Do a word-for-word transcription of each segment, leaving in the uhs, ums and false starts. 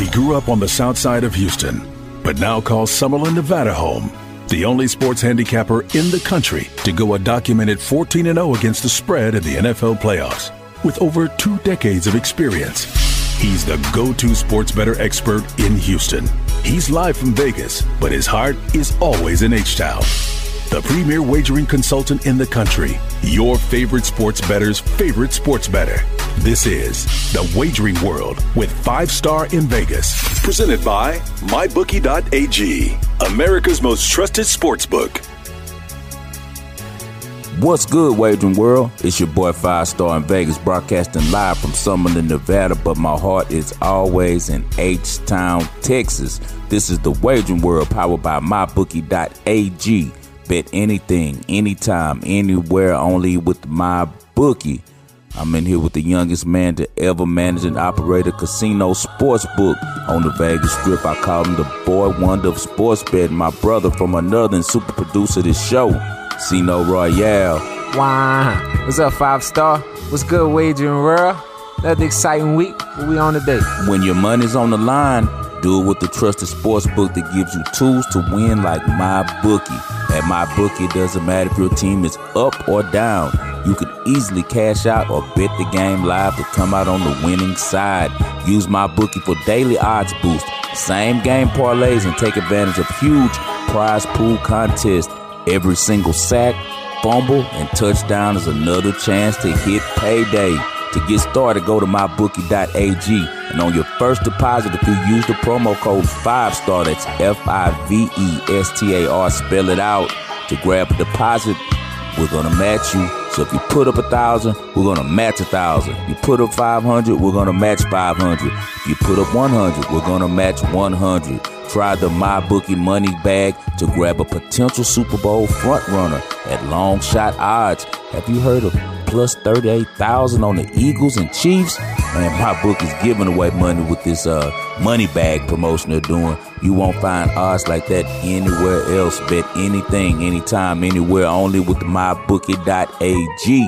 He grew up on the south side of Houston, but now calls Summerlin, Nevada home. The only sports handicapper in the country to go a documented fourteen and oh against the spread in the N F L playoffs. With over two decades of experience, he's the go-to sports bettor expert in Houston. He's live from Vegas, but his heart is always in H-Town. The premier wagering consultant in the country, your favorite sports bettor's favorite sports bettor. This is The Wagering World with Five Star in Vegas. Presented by my bookie dot a g, America's most trusted sports book. What's good, Wagering World? It's your boy Five Star in Vegas, broadcasting live from Summerlin, Nevada, but my heart is always in H-Town, Texas. This is The Wagering World, powered by my bookie dot a g. Bet anything, anytime, anywhere, only with MyBookie. I'm in here with the youngest man to ever manage and operate a casino sports book on the Vegas Strip. I call him the boy wonder of sports betting. My brother from another and super producer of this show, Cino Royale. Wow. What's up, Five Star? What's good, Wagering World? Another exciting week. What we on today? When your money's on the line, do it with the trusted sports book that gives you tools to win like MyBookie. At MyBookie, it doesn't matter if your team is up or down. You can easily cash out or bet the game live to come out on the winning side. Use MyBookie for daily odds boost, same game parlays, and take advantage of huge prize pool contests. Every single sack, fumble, and touchdown is another chance to hit payday. To get started, go to my bookie dot a g, and on your first deposit, if you use the promo code five star, that's F I V E S T A R, spell it out, to grab a deposit, we're going to match you. So if you put up a thousand, we're going to match a thousand. You put up five hundred, we're going to match five hundred. If you put up one hundred, we're going to match one hundred. Try the MyBookie money bag to grab a potential Super Bowl front runner at long shot odds. Have you heard of plus thirty-eight thousand on the Eagles and Chiefs? Man, MyBookie's giving away money with this uh, money bag promotion they're doing. You won't find odds like that anywhere else. Bet anything, anytime, anywhere, only with the my bookie dot a g.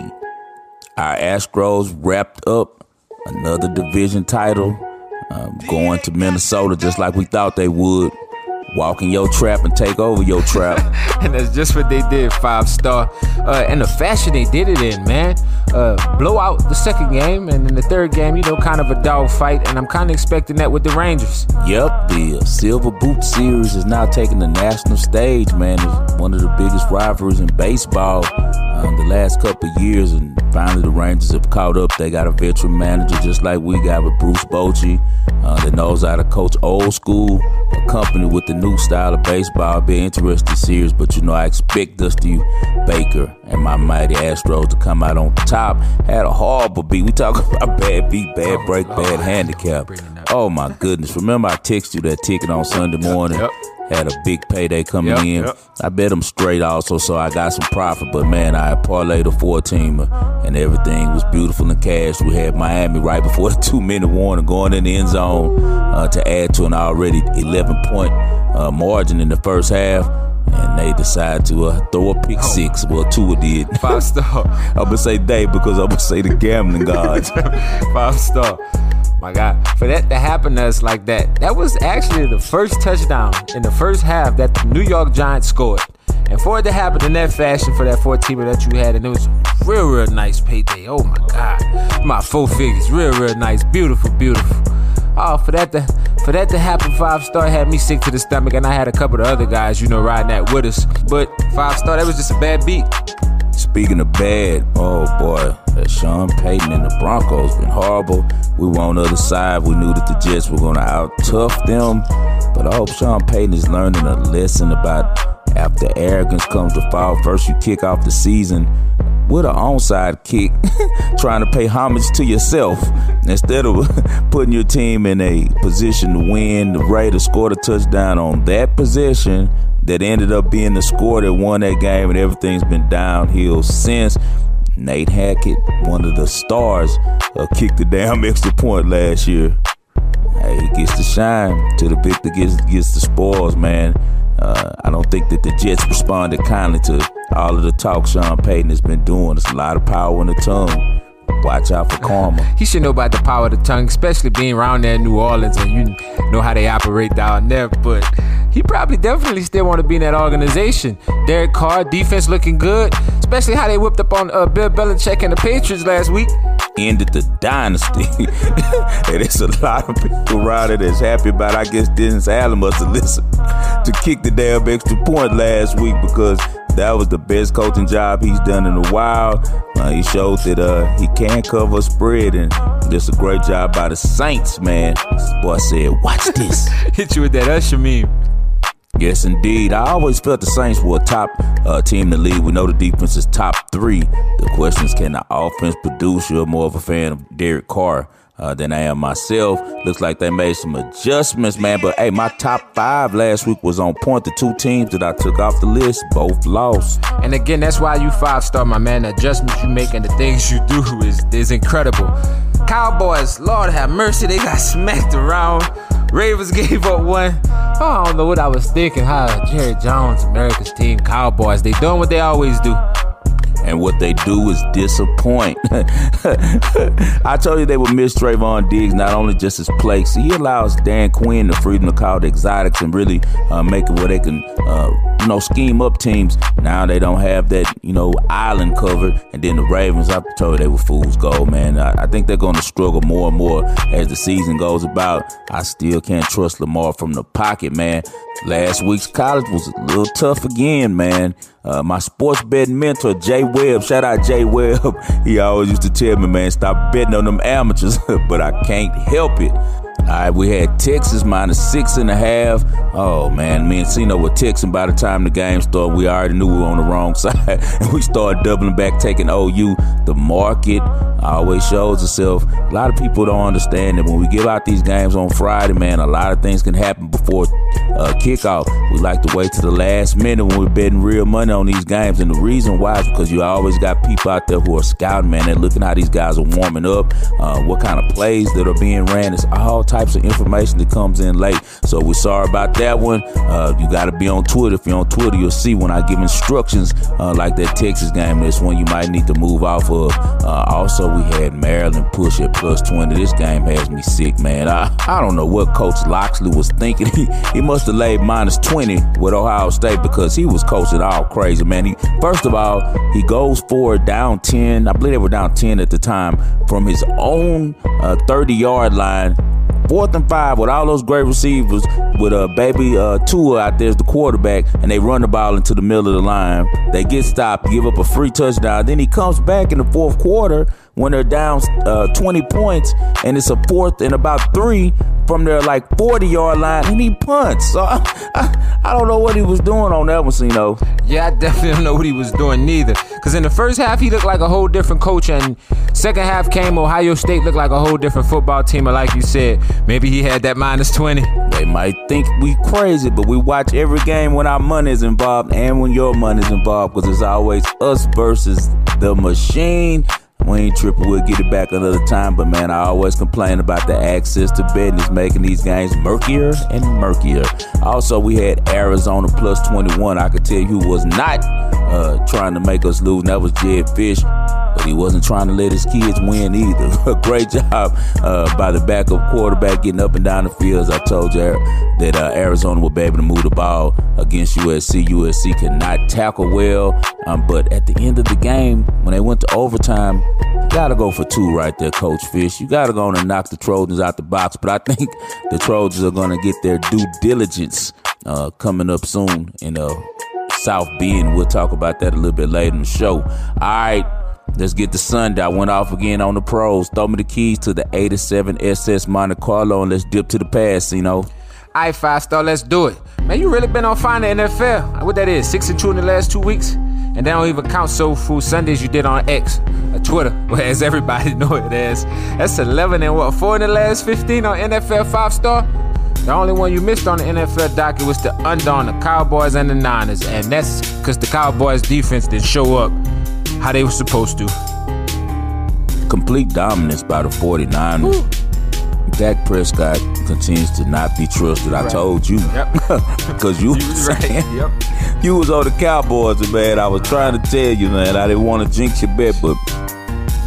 Our Astros wrapped up another division title, um, going to Minnesota just like we thought they would. Walk in your trap and take over your trap. And that's just what they did, Five Star. Uh, and the fashion they did it in, man. Uh, blow out the second game, and in the third game, you know, kind of a dog fight. And I'm kind of expecting that with the Rangers. Yep, the uh, Silver Boot Series is now taking the national stage, man. It's one of the biggest rivalries in baseball uh, in the last couple of years. And finally, the Rangers have caught up. They got a veteran manager just like we got with Bruce Bochy uh, that knows how to coach old school, a company with the new style of baseball. Be an interesting series, but you know, I expect Dusty Baker and my mighty Astros to come out on top. Had a horrible beat. We talk about bad beat, bad break, bad handicap. Oh my goodness. Remember I texted you that ticket on Sunday morning? Yep. Had a big payday coming yep, in. Yep. I bet them straight also, so I got some profit. But man, I parlayed a four-teamer, and everything was beautiful in cash. We had Miami right before the two-minute warning, going in the end zone uh, to add to an already eleven-point uh, margin in the first half. And they decided to uh, throw a pick six. Well, Tua did. Five Star. I'm going to say they because I'm going to say the gambling gods. Five Star. My God, for that to happen to us like that, that was actually the first touchdown in the first half that the New York Giants scored. And for it to happen in that fashion for that four-teamer that you had, and it was real, real nice payday. Oh, my God. My four figures. Real, real nice. Beautiful, beautiful. Oh, for that to for that to happen, Five Star had me sick to the stomach, and I had a couple of other guys, you know, riding that with us. But Five Star, that was just a bad beat. Speaking of bad, oh boy, that Sean Payton and the Broncos been horrible. We were on the other side. We knew that the Jets were going to out-tough them. But I hope Sean Payton is learning a lesson about after arrogance comes to fall. First you kick off the season with an onside kick, trying to pay homage to yourself. Instead of putting your team in a position to win, the Raiders scored a touchdown on that possession that ended up being the score that won that game, and everything's been downhill since. Nate Hackett, one of the stars, uh, kicked the damn extra point last year. Hey, he gets to shine. To the victor gets, gets the spoils, man. Uh, I don't think that the Jets responded kindly to all of the talk Sean Payton has been doing. There's a lot of power in the tongue. watch out for karma. He should know about the power of the tongue, especially being around there in New Orleans and you know how they operate down there. But he probably definitely still want to be in that organization. Derek Carr, defense looking good, especially how they whipped up on uh, Bill Belichick and the Patriots last week. Ended the dynasty. And there's a lot of people around it that's happy about it. I guess Dennis Allen must have listened to kick the damn extra point last week because that was the best coaching job he's done in a while. Uh, he showed that uh, he can cover a spread, and just a great job by the Saints, man. This boy said, watch this. Hit you with that Usher meme. Yes, indeed. I always felt the Saints were a top uh, team in the league. We know the defense is top three. The question is, can the offense produce? You're more of a fan of Derek Carr uh, than I am myself. Looks like they made some adjustments, man. But, hey, my top five last week was on point. The two teams that I took off the list, both lost. And, again, that's why you five-star, my man. The adjustments you make and the things you do is, is incredible. Cowboys, Lord have mercy, they got smacked around. Ravens gave up one. Oh, I don't know what I was thinking. How Jerry Jones, America's team, Cowboys, they doing what they always do. And what they do is disappoint. I told you they would miss Trayvon Diggs, not only just his play. See, he allows Dan Quinn the freedom to call the exotics and really uh, make it where they can, uh, you know, scheme up teams. Now they don't have that, you know, island covered. And then the Ravens, I told you they were fool's gold, man. I, I think they're going to struggle more and more as the season goes about. I still can't trust Lamar from the pocket, man. Last week's college was a little tough again, man. Uh, my sports betting mentor, Jay Webb, shout out Jay Webb. He always used to tell me, man, stop betting on them amateurs, but I can't help it. All right, we had Texas minus six and a half. Oh, man, me and Cino were texting by the time the game started. We already knew we were on the wrong side, and we started doubling back, taking O U. The market always shows itself. A lot of people don't understand that when we give out these games on Friday, man, a lot of things can happen before uh, kickoff. We like to wait to the last minute when we're betting real money on these games, and the reason why is because you always got people out there who are scouting, man. They're looking how these guys are warming up, uh, what kind of plays that are being ran. It's all types of information that comes in late. So we're sorry about that one. Uh, you got to be on Twitter. If you're on Twitter, you'll see when I give instructions uh, like that Texas game. This one you might need to move off of. Uh, also, we had Maryland push at plus twenty. This game has me sick, man. I, I don't know what Coach Loxley was thinking. He, he must have laid minus twenty with Ohio State because he was coaching all crazy, man. He, first of all, he goes for it down ten. I believe they were down ten at the time from his own uh, thirty-yard line. Fourth and five with all those great receivers with a uh, baby uh, Tua out there as the quarterback, and they run the ball into the middle of the line. They get stopped, give up a free touchdown. Then he comes back in the fourth quarter when they're down uh, twenty points, and it's a fourth and about three from their like forty-yard line, and he punts. So I, I, I don't know what he was doing on that one, you know. Yeah, I definitely don't know what he was doing neither. Because in the first half, he looked like a whole different coach, and second half came, Ohio State looked like a whole different football team. And like you said, maybe he had that minus twenty. They might think we crazy, but we watch every game when our money is involved and when your money is involved, because it's always us versus the machine. We ain't tripping, we'll get it back another time. But, man, I always complain about the access to betting is making these games murkier and murkier. Also, we had Arizona plus twenty-one. I could tell you who was not uh, trying to make us lose, and that was Jed Fish. But he wasn't trying to let his kids win either. A great job uh, by the backup quarterback getting up and down the fields. I told you that uh, Arizona will be able to move the ball against U S C. U S C cannot tackle well. Um, but at the end of the game, when they went to overtime, you got to go for two right there, Coach Fish. You got to go on and knock the Trojans out the box. But I think the Trojans are going to get their due diligence uh, coming up soon in uh, South Bend. We'll talk about that a little bit later in the show. All right. Let's get the sun that went off again on the pros. Throw me the keys to the eighty-seven S S Monte Carlo and let's dip to the past, you know. All right, five star, let's do it. Man, you really been on fire in the N F L. What that is, six and two in the last two weeks? And they don't even count Soul Food Sundays you did on X, or Twitter, well, as everybody know it as. That's eleven and what, four in the last fifteen on N F L five star? The only one you missed on the N F L docket was the under on the Cowboys and the Niners, and that's because the Cowboys defense didn't show up how they were supposed to. Complete dominance by the forty-niners. Woo. Dak Prescott continues to not be trusted. Right. I told you. Because yep. you, you was right. Yep. You was on the Cowboys, man. I was trying to tell you, man. I didn't want to jinx your bet, but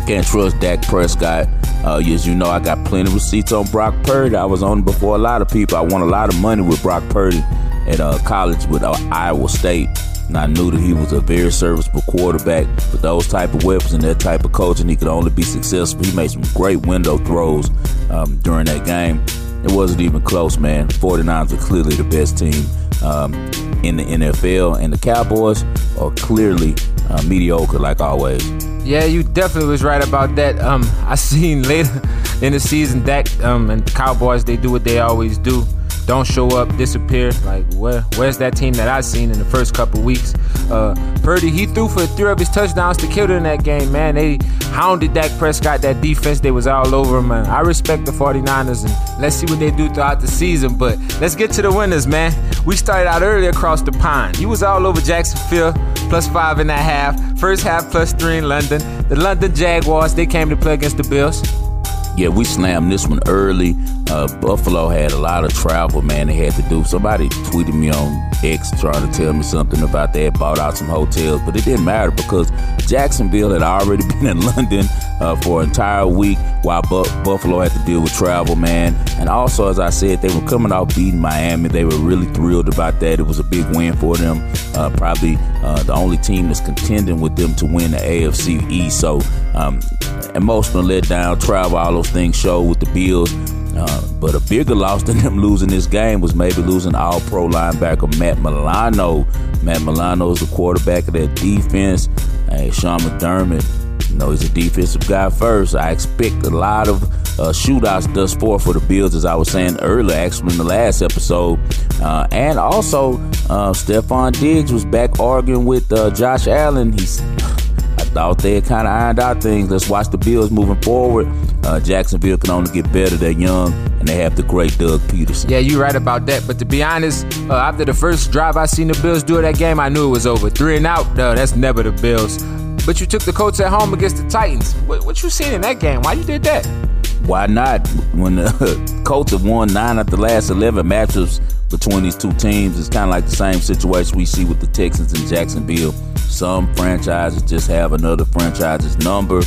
Can't trust Dak Prescott. Uh, as you know, I got plenty of receipts on Brock Purdy. I was on before a lot of people. I won a lot of money with Brock Purdy at uh, college with uh, Iowa State. And I knew that he was a very serviceable quarterback with those type of weapons and that type of coaching. He could only be successful. He made some great window throws um, during that game. It wasn't even close, man. forty-niners are clearly the best team um, in the N F L, and the Cowboys are clearly uh, mediocre like always. Yeah, you definitely was right about that. Um, I seen later in the season Dak um, and the Cowboys, they do what they always do. Don't show up, disappear. Like, where, where's that team that I seen in the first couple weeks? Uh, Purdy, he threw for three of his touchdowns to kill it in that game, man. They hounded Dak Prescott, that defense. They was all over him, man. I respect the forty-niners, and let's see what they do throughout the season. But let's get to the winners, man. We started out early across the pond. You was all over Jacksonville, plus five and a half. First half, plus three in London. The London Jaguars, they came to play against the Bills. Yeah, we slammed this one early. Uh, Buffalo had a lot of travel, man, they had to do. Somebody tweeted me on X trying to tell me something about they had bought out some hotels, but it didn't matter because Jacksonville had already been in London uh, for an entire week while Bu- Buffalo had to deal with travel, man. And also, as I said, they were coming out beating Miami. They were really thrilled about that. It was a big win for them. Uh, probably uh, the only team that's contending with them to win the A F C East. So um, emotional letdown, travel, all those things show with the Bills. Uh, but a bigger loss than them losing this game was maybe losing all-pro linebacker Matt Milano. Matt Milano is the quarterback of that defense. Hey, Sean McDermott, you know, he's a defensive guy first. I expect a lot of uh, shootouts thus far for the Bills, as I was saying earlier, actually in the last episode. Uh, and also, uh, Stephon Diggs was back arguing with uh, Josh Allen. He's thought they had kind of ironed out things. Let's watch the Bills moving forward. Uh, Jacksonville can only get better. They're young, and they have the great Doug Peterson. Yeah, you're right about that. But to be honest, uh, after the first drive I seen the Bills do that game, I knew it was over. Three and out, no, that's never the Bills. But you took the Colts at home against the Titans. What, what you seen in that game? Why you did that? Why not? When the Colts have won nine of the last eleven matchups between these two teams, it's kind of like the same situation we see with the Texans and Jacksonville. Some franchises just have another franchise's number.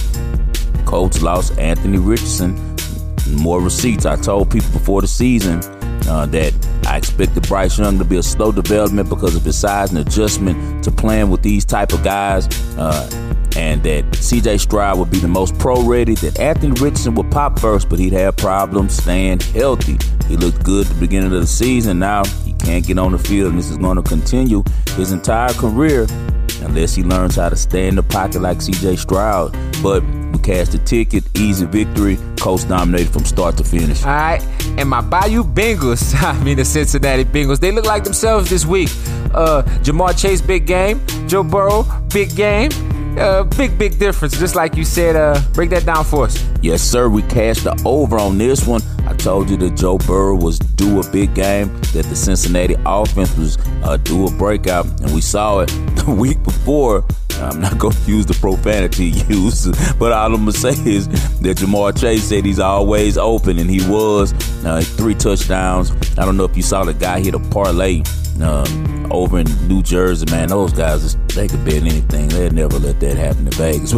Colts lost Anthony Richardson. More receipts. I told people before the season uh, that I expected Bryce Young to be a slow development because of his size and adjustment to playing with these type of guys. Uh, and that C J Stroud would be the most pro-ready, that Anthony Richardson would pop first, but he'd have problems staying healthy. He looked good at the beginning of the season. Now he can't get on the field, and this is going to continue his entire career unless he learns how to stay in the pocket like C J Stroud. But we cashed the ticket, easy victory, Colts dominated from start to finish. All right, and my Bayou Bengals, I mean the Cincinnati Bengals, they look like themselves this week. Uh, Jamar Chase, big game. Joe Burrow, big game. Uh, big, big difference, just like you said. Uh, break that down for us. Yes, sir. We cashed the over on this one. I told you that Joe Burrow was due a big game, that the Cincinnati offense was uh, due a breakout, and we saw it the week before. I'm not going to use the profanity used, but all I'm going to say is that Jamar Chase said he's always open, and he was. Uh, three touchdowns. I don't know if you saw the guy hit a parlay um, over in New Jersey, man. Those guys, they could bet anything. They'd never let that happen in Vegas.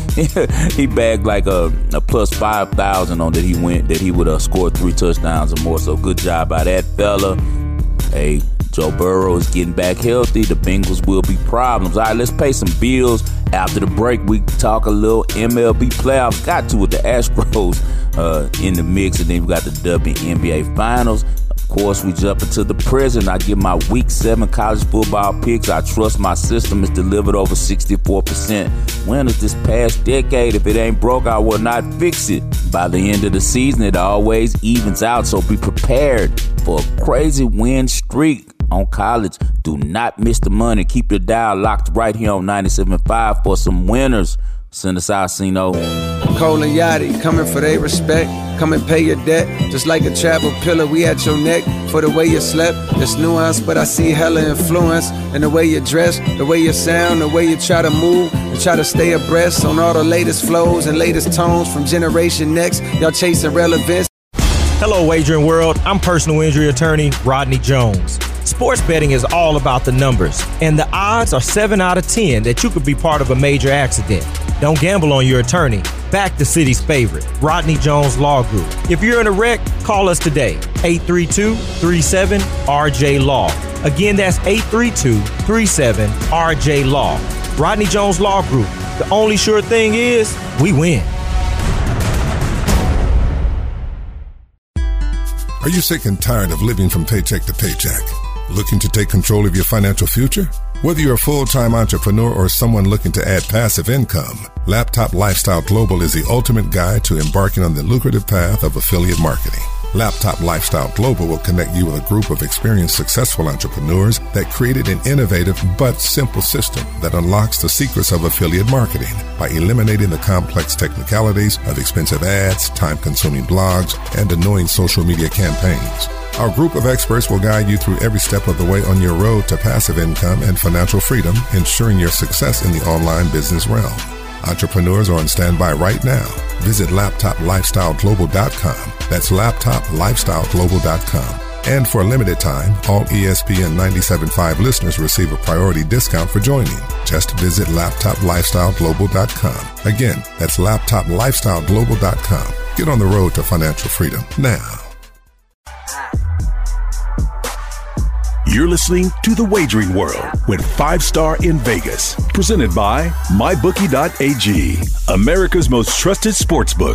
He bagged like a, a plus five thousand on that he went, that he would have scored three touchdowns or more. So good job by that fella. Hey, Joe Burrow is getting back healthy. The Bengals will be problems. All right, let's pay some bills. After the break, we talk a little M L B playoffs. Got to with the Astros uh, in the mix, and then we got the W N B A Finals. Of course, we jump into the present. I give my week seven college football picks. I trust my system has delivered over sixty-four percent winners this past decade. If it ain't broke, I will not fix it. By the end of the season, it always evens out, so be prepared for a crazy win streak on college. Do not miss the money. Keep your dial locked right here on ninety-seven point five for some winners. Send us out, Cino. Cole and Yachty, coming for their respect. Come and pay your debt. Just like a travel pillar, we at your neck. For the way you slept, it's nuance, but I see hella influence in the way you dress, the way you sound, the way you try to move, and try to stay abreast on all the latest flows and latest tones from Generation Next. Y'all chasing relevance. Hello, Wagering World. I'm personal injury attorney Rodney Jones. Sports betting is all about the numbers, and the odds are seven out of ten that you could be part of a major accident. Don't gamble on your attorney. Back the city's favorite, Rodney Jones Law Group. If you're in a wreck, call us today, eight three two, three seven, R J Law. Again, that's eight three two, three seven, R J Law. Rodney Jones Law Group. The only sure thing is, we win. Are you sick and tired of living from paycheck to paycheck? Looking to take control of your financial future? Whether you're a full-time entrepreneur or someone looking to add passive income, Laptop Lifestyle Global is the ultimate guide to embarking on the lucrative path of affiliate marketing. Laptop Lifestyle Global will connect you with a group of experienced, successful entrepreneurs that created an innovative but simple system that unlocks the secrets of affiliate marketing by eliminating the complex technicalities of expensive ads, time-consuming blogs, and annoying social media campaigns. Our group of experts will guide you through every step of the way on your road to passive income and financial freedom, ensuring your success in the online business realm. Entrepreneurs are on standby right now. Visit laptop lifestyle global dot com. That's laptop lifestyle global dot com. And for a limited time, all E S P N ninety-seven point five listeners receive a priority discount for joining. Just visit laptop lifestyle global dot com. Again, that's laptop lifestyle global dot com. Get on the road to financial freedom now. You're listening to The Wagering World with Five Star in Vegas, presented by my bookie dot a g, America's most trusted sportsbook.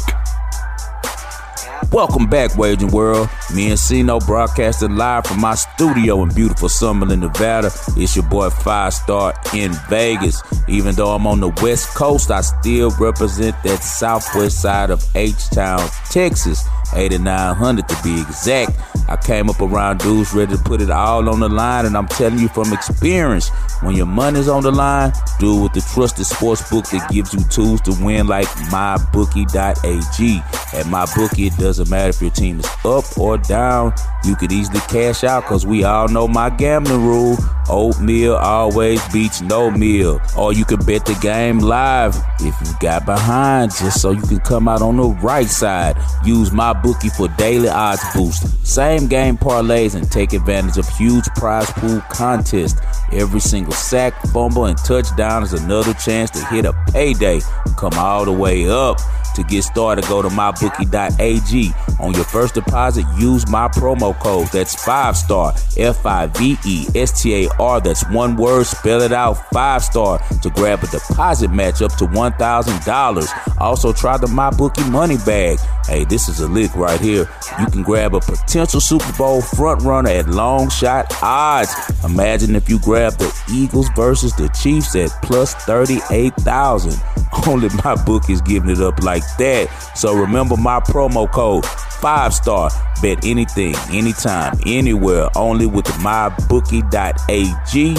Welcome back, Wagering World. Me and Cino broadcasting live from my studio in beautiful Summerlin, Nevada. It's your boy Five Star in Vegas. Even though I'm on the West Coast, I still represent that southwest side of H-Town, Texas. eighty-nine hundred to be exact. I came up around dudes ready to put it all on the line, and I'm telling you from experience, when your money's on the line, do it with the trusted sports book that gives you tools to win, like my bookie dot a g. At MyBookie, it doesn't matter if your team is up or down. You could easily cash out, because we all know my gambling rule. Oatmeal always beats no meal. Or you can bet the game live if you got behind, just so you can come out on the right side. Use MyBookie for daily odds boost, same game parlays, and take advantage of huge prize pool contests. Every single sack, fumble, and touchdown is another chance to hit a payday. Come all the way up. To get started, go to my bookie dot a g. On your first deposit, use my promo code. That's five star, F I V E S T A R. That's one word, spell it out, five star, to grab a deposit match up to one thousand dollars. Also, try the MyBookie money bag. Hey, this is a lick right here. You can grab a potential Super Bowl front runner at long shot odds. Imagine if you grab the Eagles versus the Chiefs at plus thirty-eight thousand. Only MyBookie is giving it up like that. So remember my promo code, five star. Bet anything, anytime, anywhere, only with the my bookie dot a g.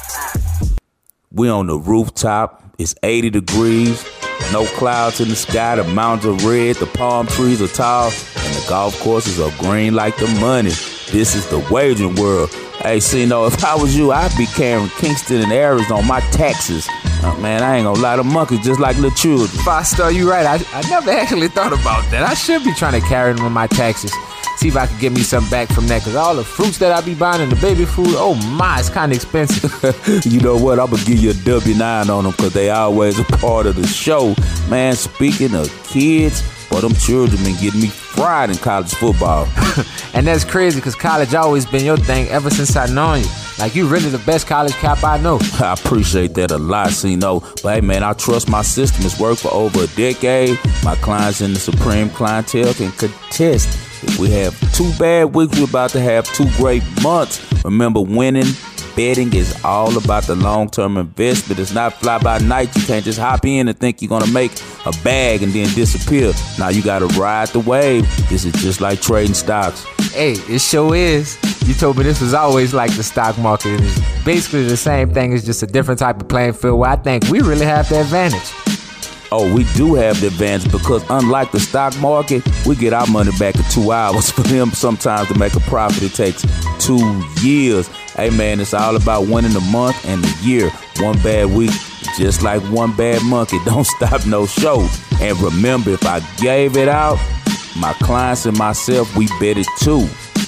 We on the rooftop. It's eighty degrees. No clouds in the sky. The mountains are red. The palm trees are tall. And the golf courses are green like the money. This is the Wagering World. Hey, see, no, if I was you, I'd be carrying Kingston and Aries on my taxes. Uh, man, I ain't gonna lie, the monkeys just like little children. Five Star, you right. I, I never actually thought about that. I should be trying to carry them on my taxes. See if I can get me some back from that, because all the fruits that I be buying and the baby food, oh my, it's kind of expensive. You know what? I'm going to give you a W nine on them, because they always a part of the show. Man, speaking of kids, boy, them children been getting me fried in college football. And that's crazy, because college always been your thing ever since I known you. Like, you really the best college cap I know. I appreciate that a lot, Cino. But hey, man, I trust my system. It's worked for over a decade. My clients in the Supreme Clientele can contest. If we have two bad weeks, we're about to have two great months. Remember, winning betting is all about the long-term investment. It's not fly-by-night. You can't just hop in and think you're going to make a bag and then disappear. Now you got to ride the wave. This is just like trading stocks. Hey, it sure is. You told me this was always like the stock market. It's basically the same thing. It's just a different type of playing field where I think we really have the advantage. Oh, we do have the advantage, because unlike the stock market, we get our money back in two hours. For them, sometimes to make a profit, it takes two years. Hey, man, it's all about winning the month and the year. One bad week, just like one bad monkey. Don't stop no show. And remember, if I gave it out, my clients and myself, we bet it too.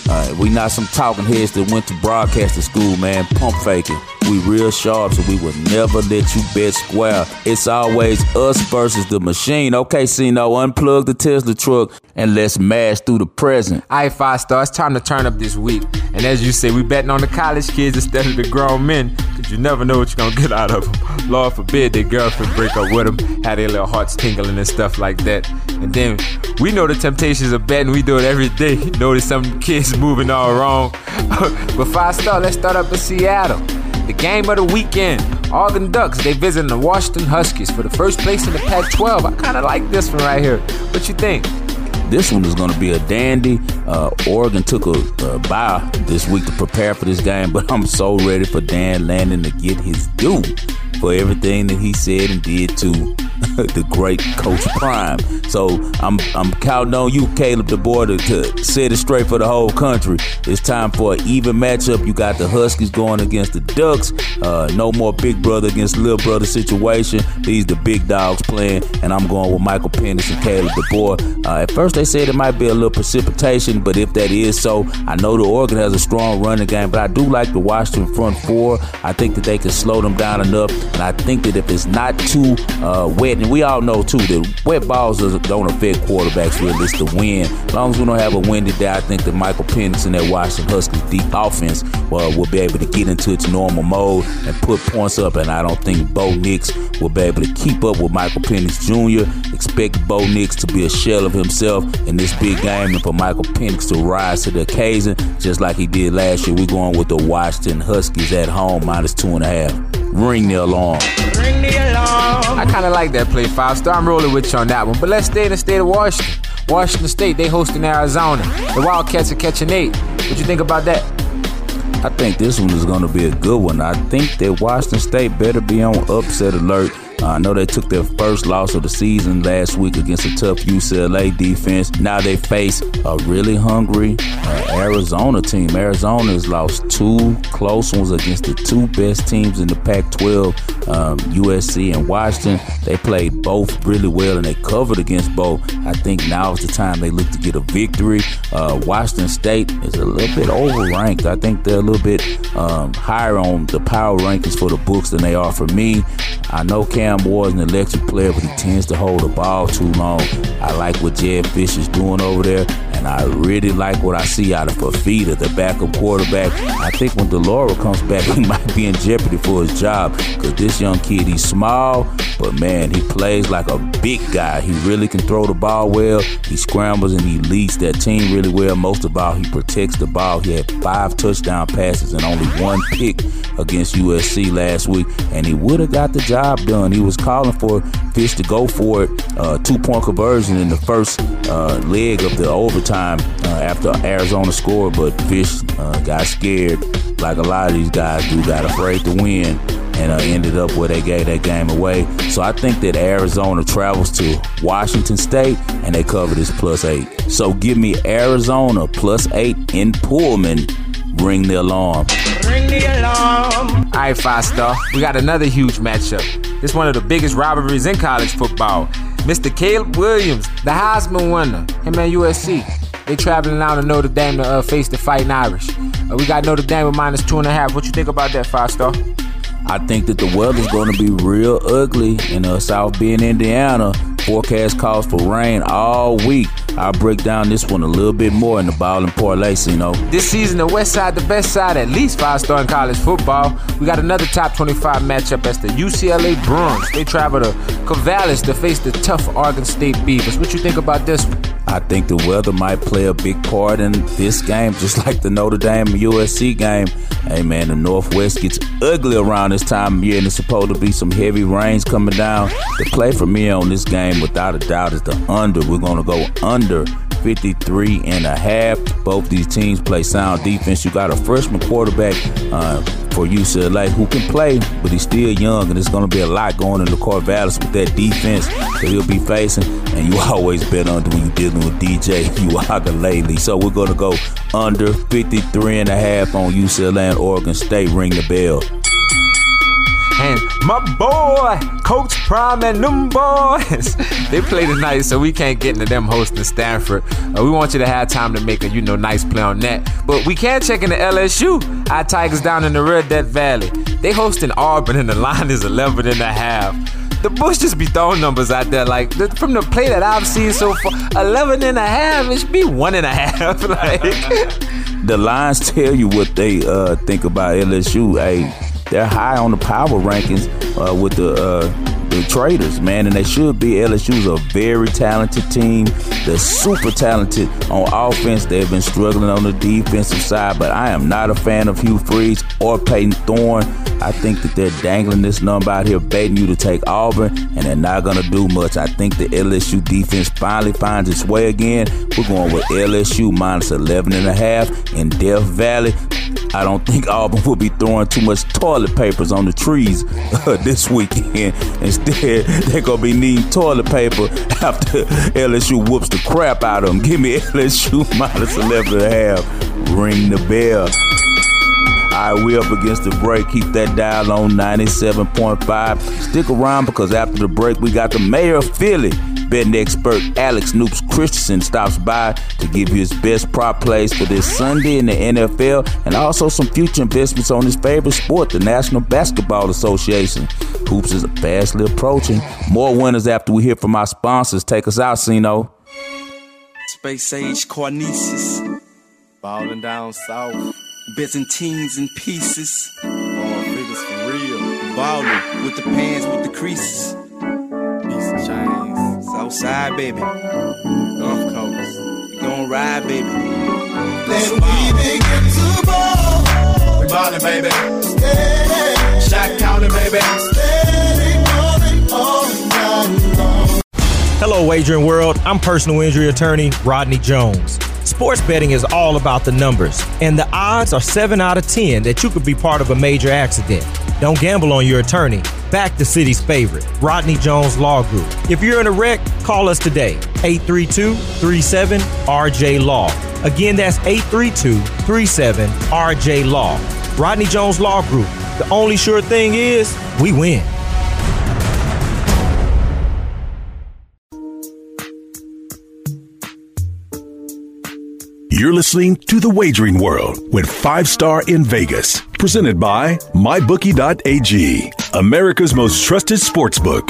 Uh, we not some talking heads that went to broadcasting school, man. Pump faking. We real sharp, so we will never let you bet square. It's always us versus the machine. Okay, Cino, unplug the Tesla truck and let's mash through the present. All right, Five Star, it's time to turn up this week. And as you say, we betting on the college kids instead of the grown men, because you never know what you're going to get out of them. Lord forbid their girlfriend break up with them, have their little hearts tingling and stuff like that. And then we know the temptations of betting. We do it every day. Notice some kids moving all wrong. But Five Star, let's start up in Seattle. The game of the weekend, Oregon Ducks, they visiting the Washington Huskies for the first place in the Pac twelve. I kind of like this one right here. What you think? This one is going to be a dandy. Uh, Oregon took a, a bye this week to prepare for this game, but I'm so ready for Dan Lanning to get his due for everything that he said and did to the great Coach Prime. So I'm I'm counting on you, Caleb DeBoer, to, to set it straight for the whole country. It's time for an even matchup. You got the Huskies going against the Ducks. Uh, no more big brother against little brother situation. These the big dogs playing, and I'm going with Michael Penix and Caleb DeBoer. Uh, at first they said it might be a little precipitation, but if that is so, I know the Oregon has a strong running game, but I do like the Washington front four. I think that they can slow them down enough, and I think that if it's not too uh, wet, and we all know too that wet balls don't affect quarterbacks really, it's the wind. As long as we don't have a windy day, I think that Michael Penix and that Washington Huskies deep offense well, will be able to get into its normal mode and put points up, and I don't think Bo Nix will be able to keep up with Michael Penix Junior Expect Bo Nix to be a shell of himself in this big game, and for Michael Penix to rise to the occasion just like he did last year. We're going with the Washington Huskies at home, minus two and a half. Ring the alarm. Ring the alarm. I kind of like that play, Five Star. I'm rolling with you on that one. But let's stay in the state of Washington. Washington State, they hosting Arizona. The Wildcats are catching eight. What you think about that? I think this one is going to be a good one. I think that Washington State better be on upset alert. Uh, I know they took their first loss of the season last week against a tough U C L A defense. Now they face a really hungry uh, Arizona team. Arizona has lost two close ones against the two best teams in the Pac twelve, um, U S C and Washington. They played both really well and they covered against both. I think now is the time they look to get a victory. Uh, Washington State is a little bit overranked. I think they're a little bit um, higher on the power rankings for the books than they are for me. I know Cam Ward is an electric player, but he tends to hold the ball too long. I like what Jed Fisher's doing over there, and I really like what I see out of Fafita, the backup quarterback. I think when DeLauro comes back, he might be in jeopardy for his job, because this young kid, he's small, but man, he plays like a big guy. He really can throw the ball well. He scrambles and he leads that team really well. Most of all, he protects the ball. He had five touchdown passes and only one pick against U S C last week, and he would have got the job done. He was calling for Fish to go for it. Uh, two-point conversion in the first uh, leg of the overtime uh, after Arizona scored, but Fish uh, got scared like a lot of these guys do, got afraid to win, and uh, ended up where they gave that game away. So I think that Arizona travels to Washington State, and they cover this plus eight. So give me Arizona plus eight in Pullman. Ring the alarm. Ring the alarm. All right, Five Star. We got another huge matchup. This is one of the biggest rivalries in college football. Mister Caleb Williams, the Heisman winner, him and U S C. They traveling down to Notre Dame to uh, face the Fighting Irish. Uh, we got Notre Dame with minus two and a half. What you think about that, Five Star? I think that the weather's going to be real ugly in uh, South Bend, Indiana. Forecast calls for rain all week. I'll break down this one a little bit more in the Ball and Parlay, you know. This season, the West Side, the best side, at least Five Star in college football. We got another top twenty-five matchup as the U C L A Bruins. They travel to Corvallis to face the tough Oregon State Beavers. What you think about this one? I think the weather might play a big part in this game, just like the Notre Dame and U S C game. Hey, man, the Northwest gets ugly around this time of year, and it's supposed to be some heavy rains coming down. The play for me on this game, without a doubt, is the under. We're going to go under fifty-three and a half. Both these teams play sound defense. You got a freshman quarterback uh, for U C L A who can play, but he's still young, and there's going to be a lot going into Corvallis with that defense that he'll be facing. And you always bet under when you're dealing with D J Uiagalelei. So we're going to go under fifty-three and a half on U C L A and Oregon State. Ring the bell. And my boy, Coach Prime and them boys, they play tonight, so we can't get into them hosting Stanford. Uh, we want you to have time to make a, you know, nice play on that. But we can check into L S U. Our Tigers down in the Red Dead Valley. They hosting Auburn, and the line is eleven and a half. The Bush just be throwing numbers out there. Like, from the play that I've seen so far, eleven and a half, it should be one and a half. Like, the lines tell you what they uh, think about L S U. Hey, they're high on the power rankings uh, with the uh, the traders, man, and they should be. L S U's a very talented team. They're super talented on offense. They've been struggling on the defensive side, but I am not a fan of Hugh Freeze or Peyton Thorne. I think that they're dangling this number out here, baiting you to take Auburn, and they're not going to do much. I think the L S U defense finally finds its way again. We're going with L S U minus eleven and a half in Death Valley. I don't think Auburn will be throwing too much toilet papers on the trees uh, this weekend. Instead, they're going to be needing toilet paper after L S U whoops the crap out of them. Give me L S U minus eleven and a half. Ring the bell. All right, we up against the break. Keep that dial on ninety-seven point five. Stick around, because after the break, we got the mayor of Philly, betting expert Alex Noops Christensen, stops by to give you his best prop plays for this Sunday in the N F L, and also some future investments on his favorite sport, the National Basketball Association. Hoops is fastly approaching. More winners after we hear from our sponsors. Take us out, Sino. Space Age Cornesis, ballin' down south. Byzantines in pieces. All figures for real. Ballin' with the pants with the creases. Piece of chains. Southside, baby. Gulf Coast. We gon' ride, baby. Let's then we begin to ball. We ballin', baby. Steady. Shot counting, baby. Steady going all night long. Hello, Wagering World. I'm personal injury attorney Rodney Jones. Sports betting is all about the numbers, and the odds are seven out of ten that you could be part of a major accident. Don't gamble on your attorney. Back the city's favorite, Rodney Jones Law Group. If you're in a wreck, call us today, eight three two, three seven, R J Law. Again, that's eight three two, three seven, R J Law. Rodney Jones Law Group. The only sure thing is, we win. You're listening to The Wagering World with Five Star in Vegas, presented by my bookie dot a g, America's most trusted sportsbook.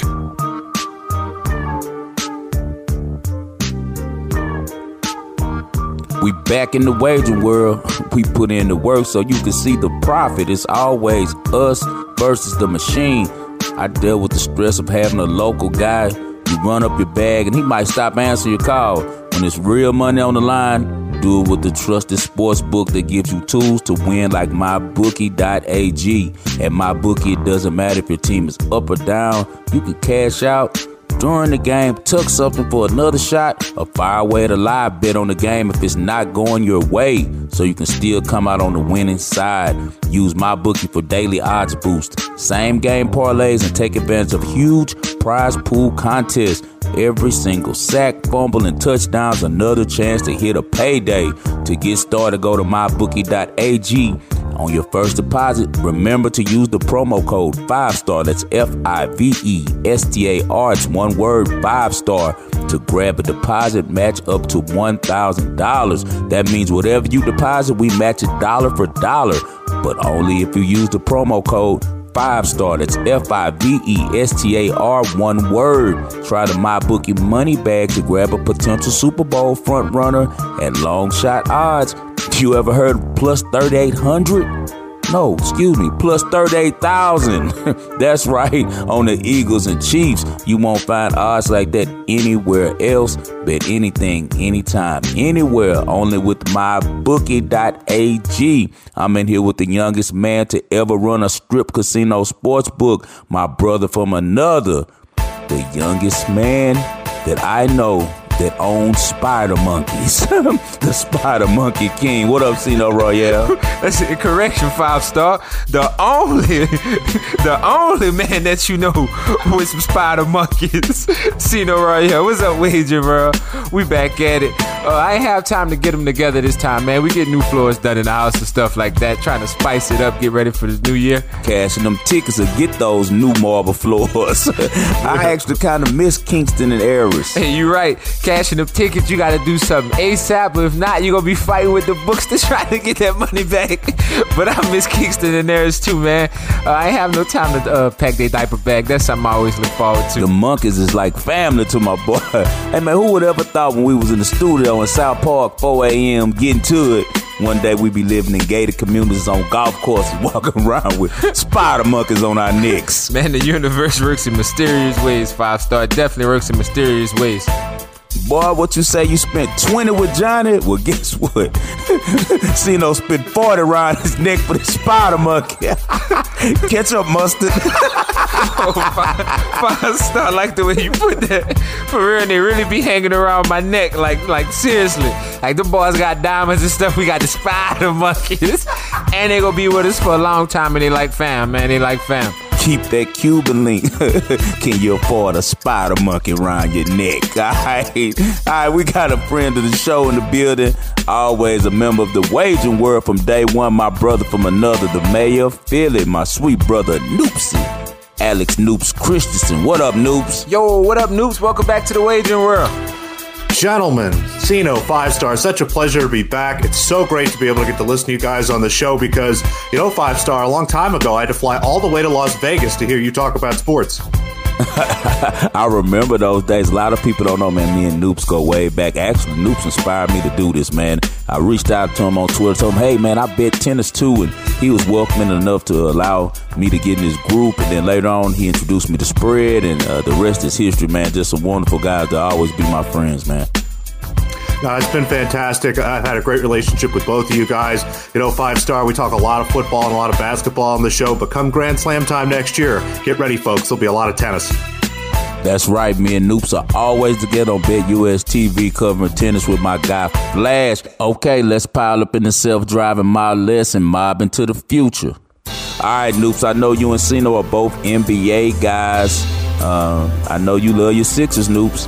We back in the wagering world. We put in the work so you can see the profit. It's always us versus the machine. I deal with the stress of having a local guy. You run up your bag and he might stop answering your call. When it's real money on the line, do it with the trusted sports book that gives you tools to win, like my bookie dot a g. At MyBookie, it doesn't matter if your team is up or down. You can cash out during the game, tuck something for another shot, or fire away the live bet on the game if it's not going your way, so you can still come out on the winning side. Use MyBookie for daily odds boost, same game parlays, and take advantage of huge prize pool contests. Every single sack, fumble, and touchdown's another chance to hit a payday. To get started, go to my bookie dot a g. On your first deposit, remember to use the promo code five star. That's F I V E S T A R. It's one word, five star, to grab a deposit match up to one thousand dollars. That means whatever you deposit, we match it dollar for dollar, but only if you use the promo code five star. That's F I V E S T A R, one word. Try the MyBookie money bag to grab a potential Super Bowl front runner at long shot odds. You ever heard of plus thirty-eight hundred? No, excuse me, plus thirty-eight thousand. That's right, on the Eagles and Chiefs. You won't find odds like that anywhere else. Bet anything, anytime, anywhere, only with my bookie dot a g. I'm in here with the youngest man to ever run a strip casino sports book, my brother from another, the youngest man that I know that owns spider monkeys. The Spider Monkey King. What up, Sino Royale? That's a correction, five star. The only, the only man that you know with some spider monkeys. Sino Royale. What's up, Wager, bro? We back at it. Uh, I ain't have time to get them together this time, man. We get new floors done in the house and stuff like that, trying to spice it up, get ready for this new year. Cashing them tickets to get those new marble floors. I actually kind of miss Kingston and Aries. Hey, you right. Cashing them tickets, you got to do something ASAP. But if not, you're going to be fighting with the books to try to get that money back. But I miss Kingston and Aries too, man. Uh, I ain't have no time to uh, pack their diaper bag. That's something I always look forward to. The Monkeys is like family to my boy. Hey, man, who would ever thought when we was in the studio in South Park, four a.m., getting to it, one day we be living in gated communities on golf courses, walking around with spider monkeys on our necks. Man, the universe works in mysterious ways, Five Star. It definitely works in mysterious ways. Boy, what you say you spent twenty with Johnny? Well, guess what? Cino spent forty around his neck for the spider monkey. Ketchup mustard. Oh, five, five Star, like the way you put that. For real, and they really be hanging around my neck, like, like seriously. Like, the boys got diamonds and stuff. We got the spider monkeys. And they gonna be with us for a long time, and they like fam, man. They like fam. Keep that Cuban link. Can you afford a spider monkey around your neck? All right. All right, we got a friend of the show in the building. Always a member of the Waging World from day one. My brother from another, the mayor of Philly. My sweet brother, Noopsy. Alex Noops Christensen. What up, Noops? Yo, what up, Noops? Welcome back to the Waging World. Gentlemen, Cino, Five Star, such a pleasure to be back. It's so great to be able to get to listen to you guys on the show because, you know, Five Star, a long time ago, I had to fly all the way to Las Vegas to hear you talk about sports. I remember those days. A lot of people don't know, man. Me and Noops go way back. Actually, Noops inspired me to do this, man. I reached out to him on Twitter, told him, hey, man, I bet tennis too. And he was welcoming enough to allow me to get in his group. And then later on, he introduced me to Spread. And uh, the rest is history, man. Just some wonderful guys that always be my friends, man. Uh, it's been fantastic. I've had a great relationship with both of you guys. You know, Five Star, we talk a lot of football and a lot of basketball on the show, but come Grand Slam time next year, get ready, folks. There'll be a lot of tennis. That's right. Me and Noops are always together on Bet U S T V covering tennis with my guy Flash. Okay, let's pile up in the self-driving Model S and mob into the future. All right, Noops, I know you and Cino are both N B A guys. Uh, I know you love your Sixers, Noops.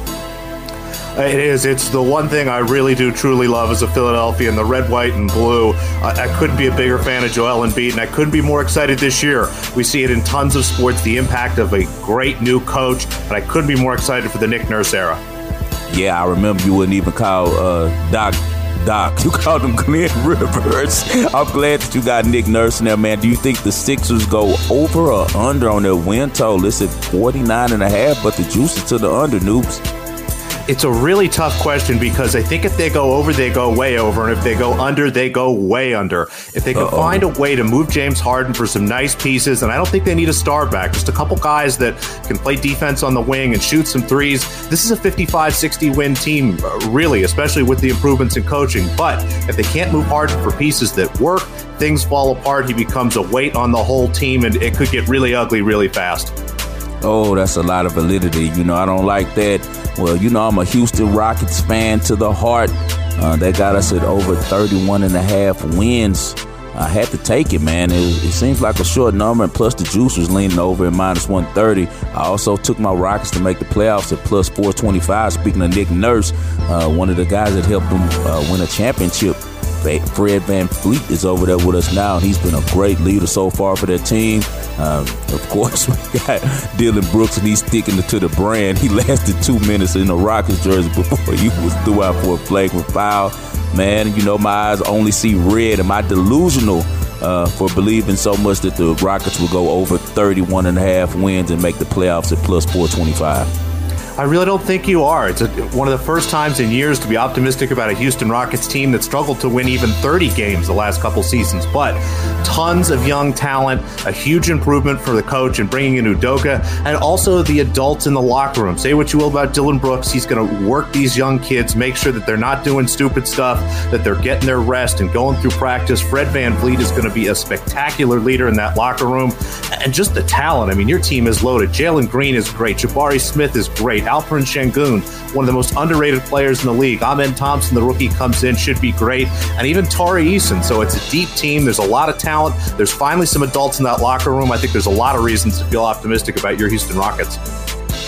It is. It's the one thing I really do truly love as a Philadelphia, and the red, white, and blue. Uh, I couldn't be a bigger fan of Joel Embiid, and I couldn't be more excited this year. We see it in tons of sports, the impact of a great new coach, and I couldn't be more excited for the Nick Nurse era. Yeah, I remember you wouldn't even call uh, Doc Doc. You called him Glenn Rivers. I'm glad that you got Nick Nurse in there, man. Do you think the Sixers go over or under on their win total? It's at forty-nine and a half, but the juice is to the under, Noops. It's a really tough question because I think if they go over, they go way over. And if they go under, they go way under. If they can Uh-oh. find a way to move James Harden for some nice pieces, and I don't think they need a star back, just a couple guys that can play defense on the wing and shoot some threes. This is a fifty-five sixty win team, really, especially with the improvements in coaching. But if they can't move Harden for pieces that work, things fall apart. He becomes a weight on the whole team, and it could get really ugly really fast. Oh, that's a lot of validity. You know, I don't like that. Well, you know, I'm a Houston Rockets fan to the heart. Uh, they got us at over thirty-one and a half wins. I had to take it, man. It, it seems like a short number, and plus the juice was leaning over at minus one thirty. I also took my Rockets to make the playoffs at plus four twenty-five. Speaking of Nick Nurse, uh, one of the guys that helped them uh, win a championship, Fred VanVleet, is over there with us now. He's been a great leader so far for their team. Um, of course, we got Dylan Brooks, and he's sticking to the brand. He lasted two minutes in the Rockets jersey before he was threw out for a flagrant foul. Man, you know, my eyes only see red. Am I delusional uh, for believing so much that the Rockets will go over thirty-one and a half wins and make the playoffs at plus four twenty-five? I really don't think you are. It's a, one of the first times in years to be optimistic about a Houston Rockets team that struggled to win even thirty games the last couple seasons. But tons of young talent, a huge improvement for the coach and bringing in Udoka, and also the adults in the locker room. Say what you will about Dylan Brooks. He's going to work these young kids, make sure that they're not doing stupid stuff, that they're getting their rest and going through practice. Fred VanVleet is going to be a spectacular leader in that locker room. And just the talent. I mean, your team is loaded. Jalen Green is great. Jabari Smith is great. Alperen Sengun, one of the most underrated players in the league. Amen Thompson, the rookie, comes in, should be great. And even Tari Eason. So it's a deep team. There's a lot of talent. There's finally some adults in that locker room. I think there's a lot of reasons to feel optimistic about your Houston Rockets.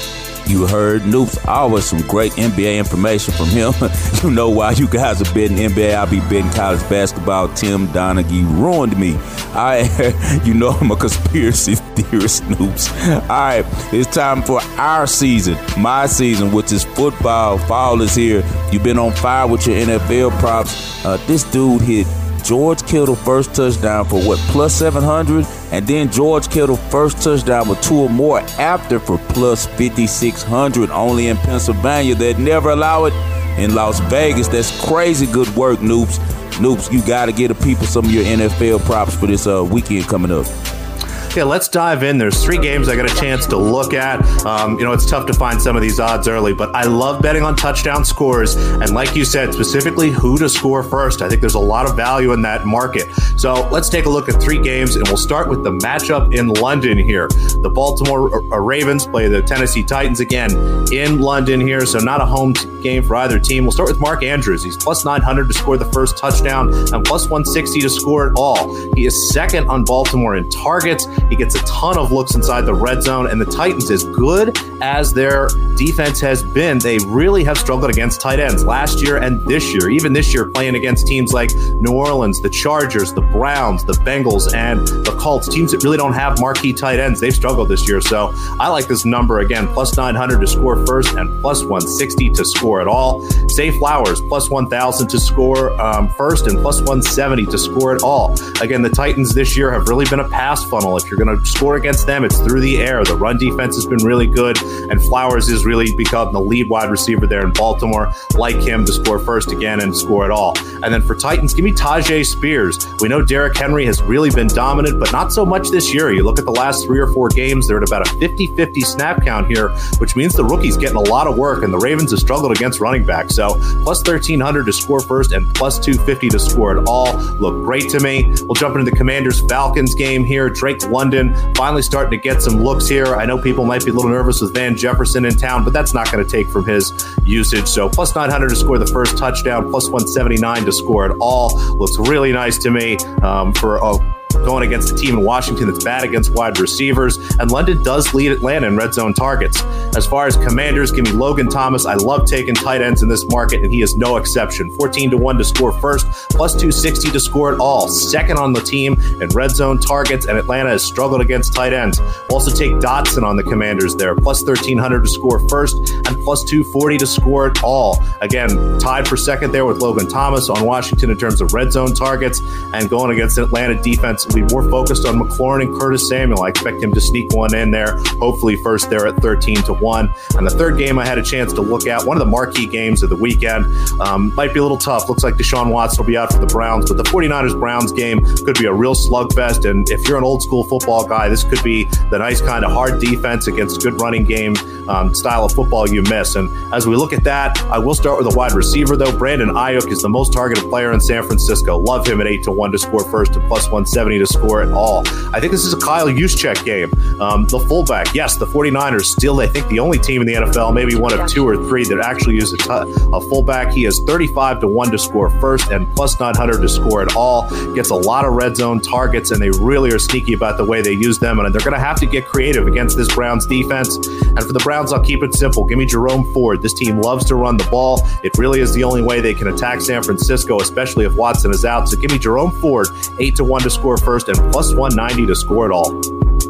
You heard Noops, always some great N B A information from him. You know why you guys are betting N B A, I'll be betting college basketball. Tim Donaghy ruined me. All right, you know I'm a conspiracy theorist, Noops. All right, it's time for our season, my season, which is football. Fall is here. You've been on fire with your N F L props. Uh, this dude hit George Kittle first touchdown for what, plus seven hundred? And then George Kittle first touchdown with two or more after for plus fifty-six hundred, only in Pennsylvania. They'd never allow it in Las Vegas. That's crazy good work, Noops. Noops, you got to get the people some of your N F L props for this uh, weekend coming up. Yeah, let's dive in. There's three games I got a chance to look at. Um, you know, it's tough to find some of these odds early, but I love betting on touchdown scores. And like you said, specifically who to score first. I think there's a lot of value in that market. So let's take a look at three games, and we'll start with the matchup in London here. The Baltimore Ravens play the Tennessee Titans again in London here, so not a home game for either team. We'll start with Mark Andrews. He's plus nine hundred to score the first touchdown and plus one sixty to score it all. He is second on Baltimore in targets. He gets a ton of looks inside the red zone, and the Titans, as good as their defense has been, they really have struggled against tight ends last year and this year. Even this year, playing against teams like New Orleans, the Chargers, the Browns, the Bengals, and the Colts, teams that really don't have marquee tight ends, they've struggled this year. So I like this number again, plus nine hundred to score first and plus one sixty to score it all. Zay Flowers, plus one thousand to score um, first and plus one seventy to score it all. Again, the Titans this year have really been a pass funnel. If you're going to score against them, it's through the air. The run defense has been really good, and Flowers has really become the lead wide receiver there in Baltimore. Like him to score first again and score it all. And then for Titans, give me Tyjae Spears. We know Derrick Henry has really been dominant, but not so much this year. You look at the last three or four games, they're at about a fifty-fifty snap count here, which means the rookie's getting a lot of work, and the Ravens have struggled against running backs. So plus thirteen hundred to score first and plus two fifty to score it all. Look great to me. We'll jump into the Commanders-Falcons game here. Drake London finally starting to get some looks here. I know people might be a little nervous with Van Jefferson in town, but that's not going to take from his usage. So plus nine hundred to score the first touchdown, plus one seventy-nine to score it all. Looks really nice to me um, for a going against a team in Washington that's bad against wide receivers, and London does lead Atlanta in red zone targets. As far as Commanders, give me Logan Thomas. I love taking tight ends in this market, and he is no exception. fourteen to one to score first, plus two sixty to score it all. Second on the team in red zone targets, and Atlanta has struggled against tight ends. We'll also take Dotson on the Commanders there, plus thirteen hundred to score first, and plus two forty to score it all. Again, tied for second there with Logan Thomas on Washington in terms of red zone targets, and going against an Atlanta defense will be more focused on McLaurin and Curtis Samuel. I expect him to sneak one in there, hopefully first there at thirteen to one. And the third game I had a chance to look at, one of the marquee games of the weekend, um, might be a little tough. Looks like Deshaun Watson will be out for the Browns, but the 49ers-Browns game could be a real slugfest. And if you're an old-school football guy, this could be the nice kind of hard defense against good running game um, style of football you miss. And as we look at that, I will start with a wide receiver, though. Brandon Ayuk is the most targeted player in San Francisco. Love him at eight to one to score first and plus one seventy to score it all. I think this is a Kyle Juszczyk game. Um, the fullback, yes, the 49ers still, I think, the only team in the N F L, maybe one of two or three that actually use a, t- a fullback. He is thirty-five to one to score first and plus nine hundred to score it all. Gets a lot of red zone targets, and they really are sneaky about the way they use them, and they're going to have to get creative against this Browns defense. And for the Browns, I'll keep it simple. Give me Jerome Ford. This team loves to run the ball. It really is the only way they can attack San Francisco, especially if Watson is out. So give me Jerome Ford, eight to one to score first and plus one ninety to score it all.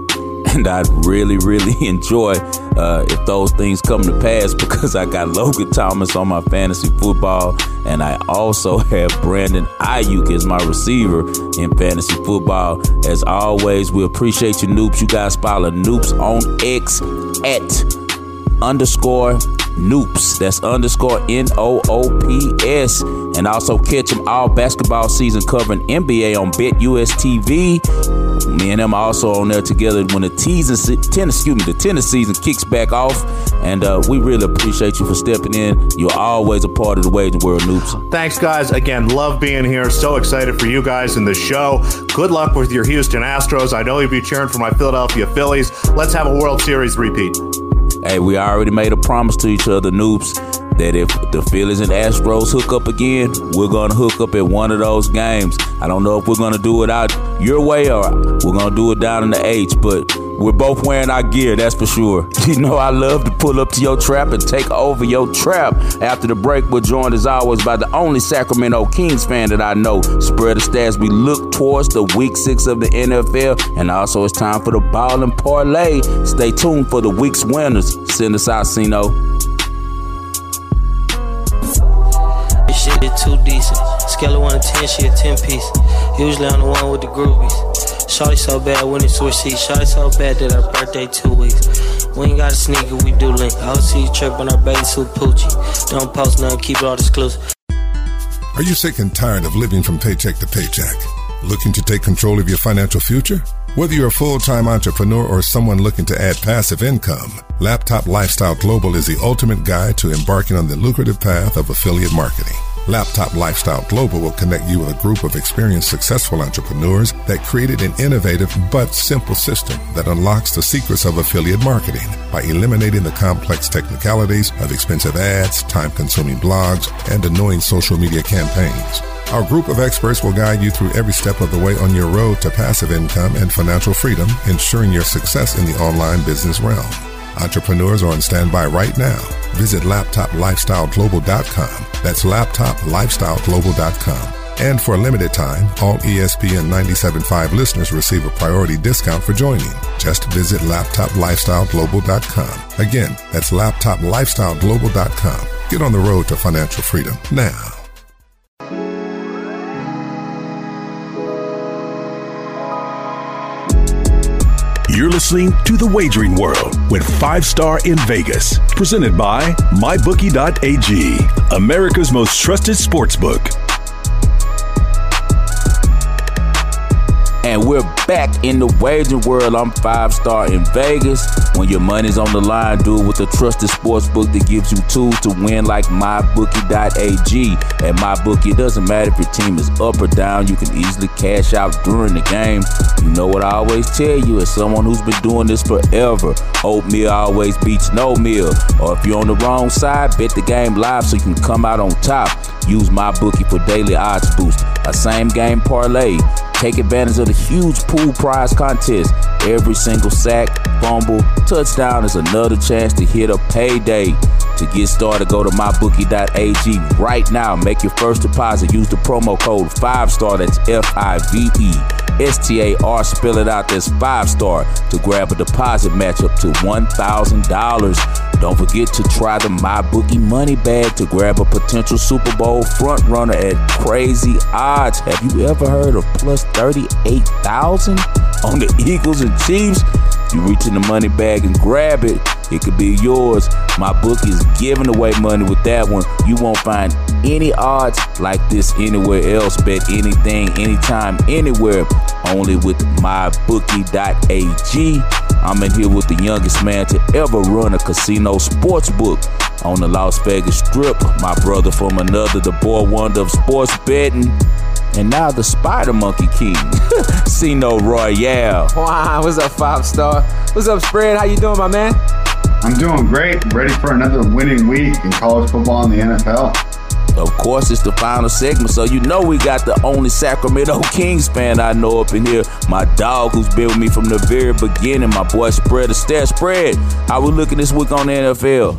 And I'd really, really enjoy uh, if those things come to pass, because I got Logan Thomas on my fantasy football, and I also have Brandon Ayuk as my receiver in fantasy football. As always, we appreciate you, Noops. You guys follow Noops on X at underscore Noops. That's underscore N O O P S. And also catch them all basketball season covering N B A on BetUS T V. Me and them are also on there together when the season, tennis, excuse me, the tennis season kicks back off. And uh, we really appreciate you for stepping in. You're always a part of the Waging World, Noops. Thanks, guys. Again, love being here. So excited for you guys in the show. Good luck with your Houston Astros. I know you'll be cheering for my Philadelphia Phillies. Let's have a World Series repeat. Hey, we already made a promise to each other, Noops, that if the Phillies and Astros hook up again, we're going to hook up at one of those games. I don't know if we're going to do it out your way or we're going to do it down in the H, but We're both wearing our gear, that's for sure. You know I love to pull up to your trap and take over your trap. After the break, we're joined as always by the only Sacramento Kings fan that I know. Spread the stats, we look towards the week six of the N F L, and also it's time for the ball and parlay. Stay tuned for the week's winners. Send us out, Cino. This shit is too decent. Scale of one to ten, she a ten piece. Usually I'm the one with the groupies. Shawty so bad when it's switch seats. Shawty so bad that her birthday two weeks. We ain't got a sneaker, we do link. O C trip on our bathing suit Poochie. Don't post nothing, keep it all exclusive. Are you sick and tired of living from paycheck to paycheck? Looking to take control of your financial future? Whether you're a full-time entrepreneur or someone looking to add passive income, Laptop Lifestyle Global is the ultimate guide to embarking on the lucrative path of affiliate marketing. Laptop Lifestyle Global will connect you with a group of experienced, successful entrepreneurs that created an innovative but simple system that unlocks the secrets of affiliate marketing by eliminating the complex technicalities of expensive ads, time-consuming blogs, and annoying social media campaigns. Our group of experts will guide you through every step of the way on your road to passive income and financial freedom, ensuring your success in the online business realm. Entrepreneurs are on standby right now. Visit laptop lifestyle global dot com. That's laptop lifestyle global dot com. And for a limited time, all E S P N ninety-seven point five listeners receive a priority discount for joining. Just visit laptop lifestyle global dot com. Again, that's laptop lifestyle global dot com. Get on the road to financial freedom now. You're listening to The Wagering World with Five Star in Vegas, presented by my bookie dot a g, America's most trusted sportsbook. And we're back in the wagering world. I'm Five Star in Vegas. When your money's on the line, do it with a trusted sportsbook that gives you tools to win, like my bookie dot a g. At MyBookie, it doesn't matter if your team is up or down. You can easily cash out during the game. You know what I always tell you, as someone who's been doing this forever, oatmeal always beats no meal. Or if you're on the wrong side, bet the game live so you can come out on top. Use MyBookie for daily odds boost, a same game parlay. Take advantage of the huge pool prize contest. Every single sack, fumble, touchdown is another chance to hit a payday. To get started, go to my bookie dot a g right now. Make your first deposit. Use the promo code five star. That's F I V E S T A R. Spell it out. That's five star to grab a deposit match up to one thousand dollars. Don't forget to try the MyBookie money bag to grab a potential Super Bowl front runner at crazy odds. Have you ever heard of plus thirty-eight thousand on the Eagles and Chiefs? You reach in the money bag and grab it. It could be yours. MyBookie is giving away money with that one. You won't find any odds like this anywhere else. Bet anything, anytime, anywhere. Only with my bookie dot a g. I'm in here with the youngest man to ever run a casino sports book on the Las Vegas Strip. My brother from another, the boy wonder of sports betting. And now the Spider Monkey King, Cino Royale. Wow, what's up, Five Star? What's up, Spread? How you doing, my man? I'm doing great. Ready for another winning week in college football and the N F L. Of course, it's the final segment, so you know we got the only Sacramento Kings fan I know up in here. My dog who's been with me from the very beginning, my boy Spread the Stat. Spread, how we looking this week on the N F L?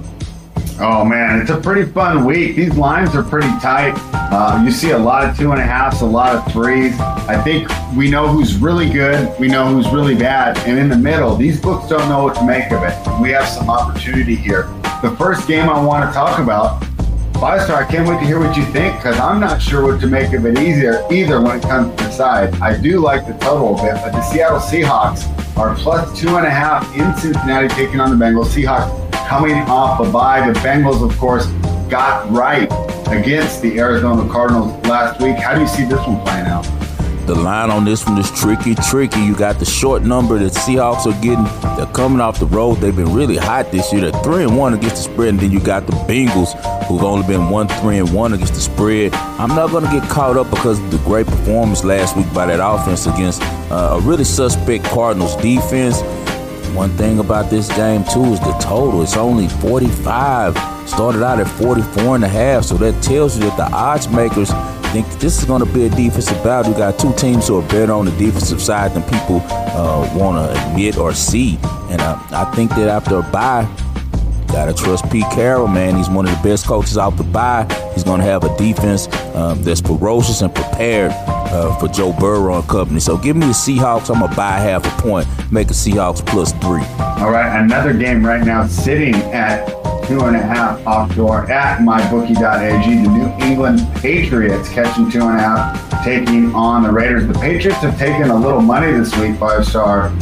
Oh, man, it's a pretty fun week. These lines are pretty tight. Uh, you see a lot of two and a halves, a lot of threes. I think we know who's really good. We know who's really bad. And in the middle, these books don't know what to make of it. We have some opportunity here. The first game I want to talk about, Five Star, I can't wait to hear what you think, because I'm not sure what to make of it either, either when it comes to the side. I do like the total a bit, but the Seattle Seahawks are plus two and a half in Cincinnati taking on the Bengals. Seahawks coming off a bye. The Bengals, of course, got right against the Arizona Cardinals last week. How do you see this one playing out? The line on this one is tricky, tricky. You got the short number that Seahawks are getting. They're coming off the road. They've been really hot this year. They're three and one against the spread, and then you got the Bengals, who've only been one three and one against the spread. I'm not going to get caught up because of the great performance last week by that offense against uh, a really suspect Cardinals defense. One thing about this game, too, is the total. It's only forty-five. Started out at forty-four and a half, so that tells you that the odds makers think this is going to be a defensive battle. You got two teams who are better on the defensive side than people uh, want to admit or see. And uh, I think that after a bye, gotta trust Pete Carroll, man. He's one of the best coaches out the bye. He's gonna have a defense um, that's ferocious and prepared uh, for Joe Burrow and company. So give me the Seahawks. I'm gonna buy half a point, make a Seahawks plus three. All right, another game right now sitting at two and a half offshore at my bookie dot a g. The New England Patriots catching two and a half, taking on the Raiders. The Patriots have taken a little money this week, five star.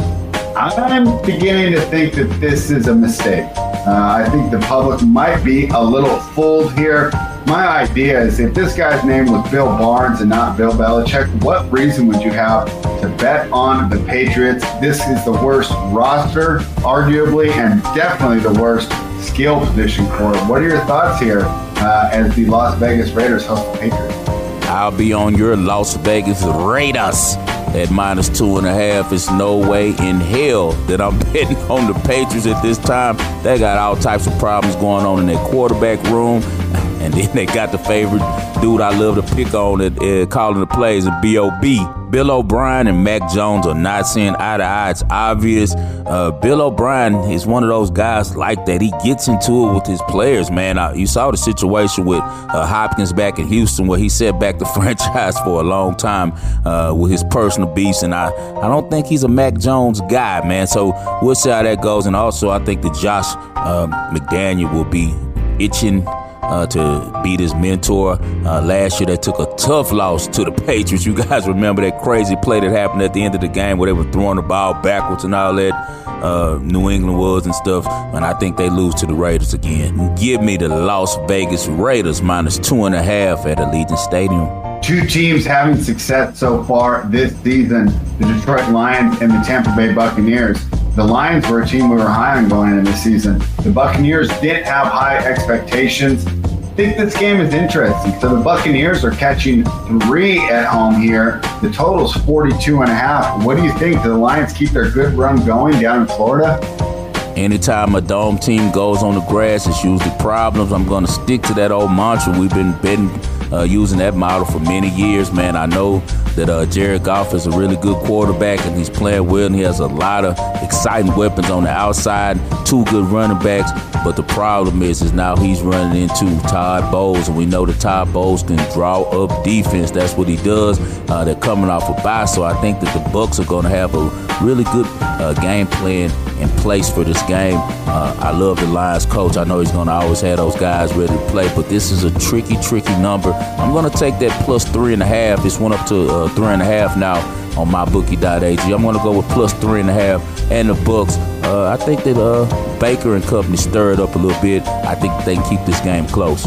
I'm beginning to think that this is a mistake. Uh, I think the public might be a little fooled here. My idea is if this guy's name was Bill Barnes and not Bill Belichick, what reason would you have to bet on the Patriots? This is the worst roster, arguably, and definitely the worst skill position core. What are your thoughts here uh, as the Las Vegas Raiders host the Patriots? I'll be on your Las Vegas Raiders at minus two and a half. It's no way in hell that I'm betting on the Patriots at this time. They got all types of problems going on in their quarterback room. And then they got the favorite dude I love to pick on at uh, calling the plays, a B O B. Bill O'Brien and Mac Jones are not seeing eye to eye. It's obvious. Uh, Bill O'Brien is one of those guys like that. He gets into it with his players, man. Uh, you saw the situation with uh, Hopkins back in Houston where he set back the franchise for a long time uh, with his personal beast. And I, I don't think he's a Mac Jones guy, man. So we'll see how that goes. And also I think that Josh uh, McDaniel will be itching Uh, to beat his mentor. Uh, last year, they took a tough loss to the Patriots. You guys remember that crazy play that happened at the end of the game where they were throwing the ball backwards and all that uh, New England was and stuff. And I think they lose to the Raiders again. Give me the Las Vegas Raiders minus two and a half at Allegiant Stadium. Two teams having success so far this season, the Detroit Lions and the Tampa Bay Buccaneers. The Lions were a team we were high on going into the season. The Buccaneers didn't have high expectations. I think this game is interesting. So the Buccaneers are catching three at home here. The total's forty-two and a half. What do you think? Do the Lions keep their good run going down in Florida? Anytime a dome team goes on the grass, it's usually problems. I'm going to stick to that old mantra. We've been betting, uh, using that model for many years, man. I know that uh, Jared Goff is a really good quarterback and he's playing well and he has a lot of exciting weapons on the outside, two good running backs. But the problem is, is now he's running into Todd Bowles, and we know that Todd Bowles can draw up defense. That's what he does. Uh, they're coming off a bye, so I think that the Bucs are going to have a really good uh, game plan in place for this game. Uh, I love the Lions coach. I know he's going to always have those guys ready to play, but this is a tricky, tricky number. I'm going to take that plus three and a half. This went up to uh, three and a half now on my bookie dot a g. I'm going to go with plus three and a half and the Bucs. Uh, I think that uh, Baker and company stirred up a little bit. I think they can keep this game close.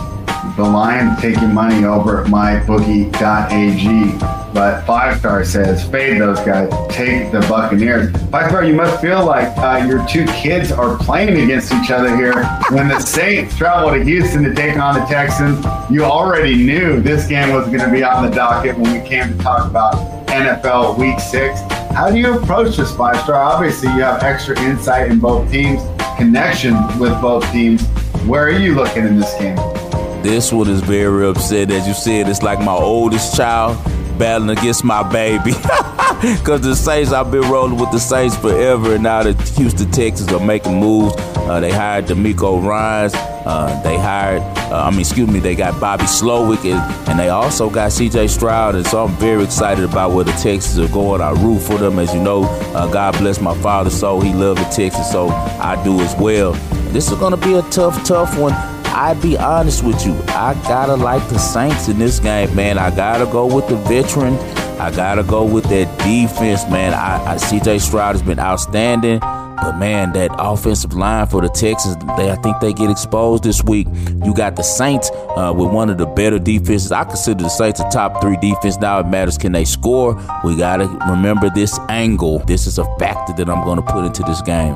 The Lions taking money over at my bookie dot a g. But Five Star says, fade those guys, take the Buccaneers. Five Star, you must feel like uh, your two kids are playing against each other here. When the Saints travel to Houston to take on the Texans, you already knew this game was going to be on the docket when we came to talk about N F L Week six. How do you approach this, Five Star? Obviously, you have extra insight in both teams, connection with both teams. Where are you looking in this game? This one is very upsetting. As you said, it's like my oldest child battling against my baby. Because the Saints, I've been rolling with the Saints forever, and now the Houston Texans are making moves. Uh, they hired D'Amico Ryans. Uh, they hired, uh, I mean, excuse me, they got Bobby Slowick, and, and they also got C J Stroud. And so I'm very excited about where the Texans are going. I root for them. As you know, uh, God bless my father, so he loved the Texans, so I do as well. This is going to be a tough, tough one. I'd be honest with you. I gotta like the Saints in this game, man. I gotta go with the veteran. I gotta go with that defense, man. I, I C J Stroud has been outstanding, but man, that offensive line for the Texans, they, I think they get exposed this week. You got the Saints uh, with one of the better defenses. I consider the Saints a top three defense. Now it matters, can they score? We gotta remember this angle. This is a factor that I'm gonna put into this game.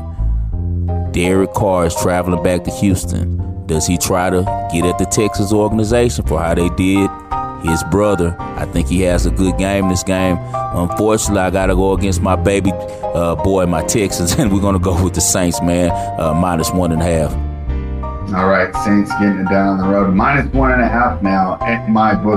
Derek Carr is traveling back to Houston. Does he try to get at the Texas organization for how they did his brother? I think he has a good game in this game. Unfortunately, I got to go against my baby uh, boy, my Texans, and we're going to go with the Saints, man, uh, minus one and a half. All right, Saints getting it down on the road. Minus one and a half now at my bookie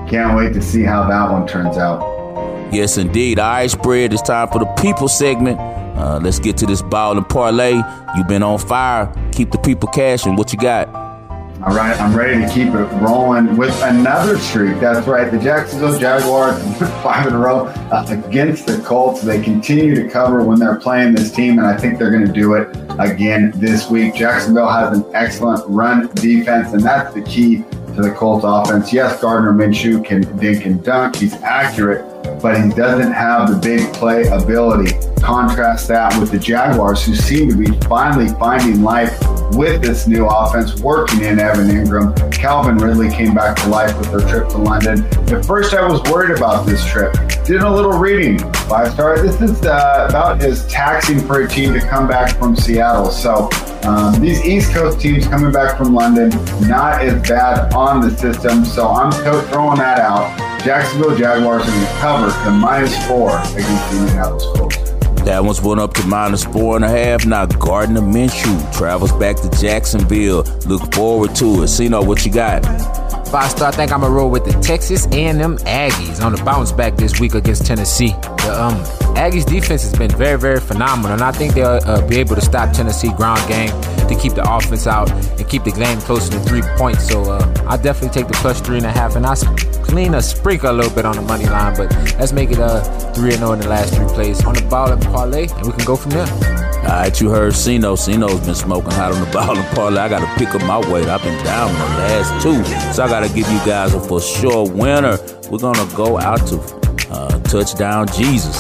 can't wait to see how that one turns out. Yes, indeed. All right, Spread, it's time for the people segment. Uh, let's get to this ball and parlay. You've been on fire. Keep the people cashing. What you got? All right, I'm ready to keep it rolling with another streak. That's right, the Jacksonville Jaguars five in a row uh, against the Colts. They continue to cover when they're playing this team, and I think they're going to do it again this week. Jacksonville has an excellent run defense, and that's the key to the Colts offense. Yes, Gardner Minshew can dink and dunk. He's accurate, but he doesn't have the big play ability. Contrast that with the Jaguars, who seem to be finally finding life with this new offense, working in Evan Ingram. Calvin Ridley came back to life with their trip to London. At first, I was worried about this trip. Did a little reading. Five star. This is uh, about as taxing for a team to come back from Seattle. So um, these East Coast teams coming back from London, not as bad on the system. So I'm throwing that out. Jacksonville Jaguars are going to cover the minus four against the Indianapolis Colts. That one's went up to minus four and a half. Now Gardner Minshew travels back to Jacksonville. Look forward to it. Cino, what you got? Five star, I think I'm going to roll with the Texas A and M Aggies on the bounce back this week against Tennessee. The um, Aggies defense has been very, very phenomenal, and I think they'll uh, be able to stop Tennessee ground game to keep the offense out and keep the game closer to three points. So uh, I'll definitely take the plus three and a half, and I'll clean a sprinkle a little bit on the money line, but let's make it uh, three and oh in the last three plays on the ball and parlay, and we can go from there. All right, you heard Cino. Cino's been smoking hot on the ball and parlay. I got to pick up my weight. I've been down in the last two, so I got to give you guys a for sure winner. We're going to go out to uh, touchdown Jesus.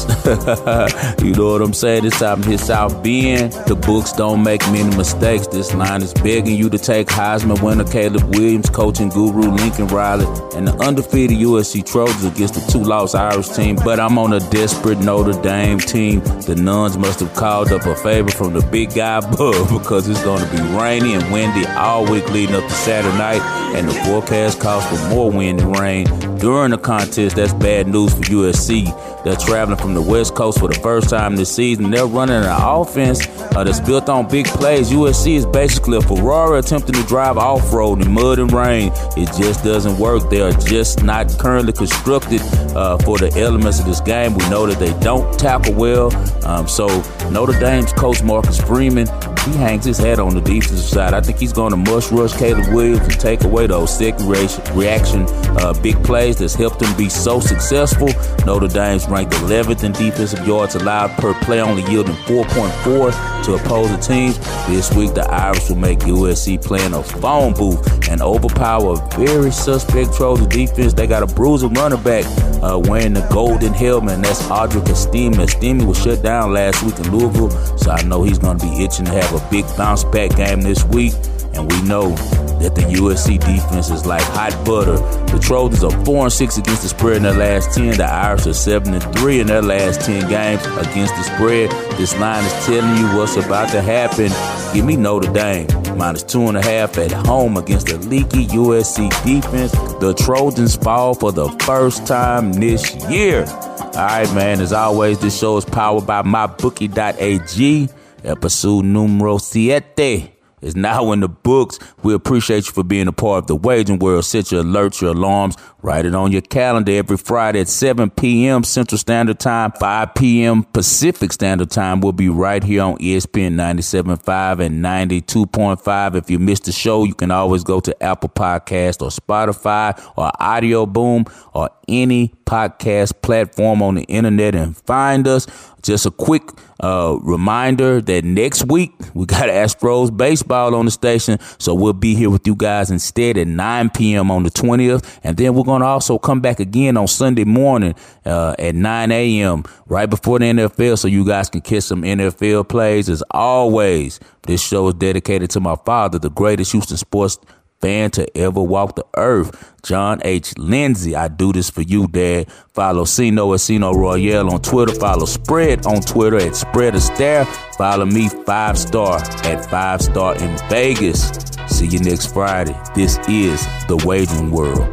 You know what I'm saying? This time here, South Bend. The books don't make many mistakes. This line is begging you to take Heisman winner Caleb Williams, coaching guru Lincoln Riley, and the undefeated U S C Trojans against the two-loss Irish team. But I'm on a desperate Notre Dame team. The Nuns must have called up a favor from the big guy above, because it's going to be rainy and windy all week leading up to Saturday night, and the forecast calls for more wind and rain during the contest. That's bad news for U S C. They're traveling from the West Coast for the first time this season. They're running an offense uh, that's built on big plays. U S C is basically a Ferrari attempting to drive off-road in mud and rain. It just doesn't work. They are just not currently constructed uh, for the elements of this game. We know that they don't tackle well. Um, so Notre Dame's coach Marcus Freeman, he hangs his head on the defensive side. I think he's going to mush rush Caleb Williams and take away those second reaction uh, big plays that's helped them be so successful. Notre Dame's ranked eleventh in defensive yards allowed per play, only yielding four point four to opposing teams. This week, the Irish will make U S C play in a phone booth and overpower a very suspect Trojan defense. They got a bruiser running back uh, wearing the golden helmet, and that's Audric Estime. Estime was shut down last week in Louisville, so I know he's going to be itching to have a big bounce back game this week. And we know that the U S C defense is like hot butter. The Trojans are four and six against the spread in their last ten. The Irish are seven and three in their last ten games against the spread. This line is telling you what's about to happen. Give me Notre Dame minus two and a half at home against the leaky U S C defense. The Trojans fall for the first time this year. All right, man. As always, this show is powered by my bookie dot a g. Episode numero siete is now in the books. We appreciate you for being a part of the wagering world. Set your alerts, your alarms. Write it on your calendar every Friday at seven p.m. Central Standard Time, five p.m. Pacific Standard Time. We'll be right here on E S P N ninety-seven point five and ninety-two point five. If you missed the show, you can always go to Apple Podcast or Spotify or Audio Boom or any podcast platform on the internet and find us. Just a quick uh, reminder that next week we got Astros baseball on the station, so we'll be here with you guys instead at nine p.m. on the twentieth, and then we're going to also come back again on Sunday morning uh, at nine a.m. right before the N F L, so you guys can catch some N F L plays. As always, this show is dedicated to my father, the greatest Houston sports fan to ever walk the earth, John H. Lindsay. I do this for you, Dad. Follow Cino at Cino Royale on Twitter. Follow Spread on Twitter at Spread a Stare. Follow me, Five Star, at Five Star in Vegas. See you next Friday. This is The Wagering World.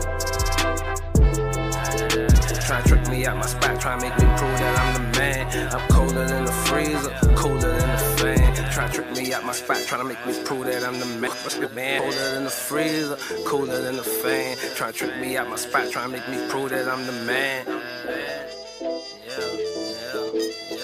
Try to trick me out my spot, try to make me prove that I'm the man. I'm colder than the freezer, colder than the fan. Try to trick me me out my spot, tryna make me prove that I'm the man. man. Colder than the freezer, cooler than the fan. Tryna trick me out my spot, tryna make me prove that I'm the man. Yeah, yeah,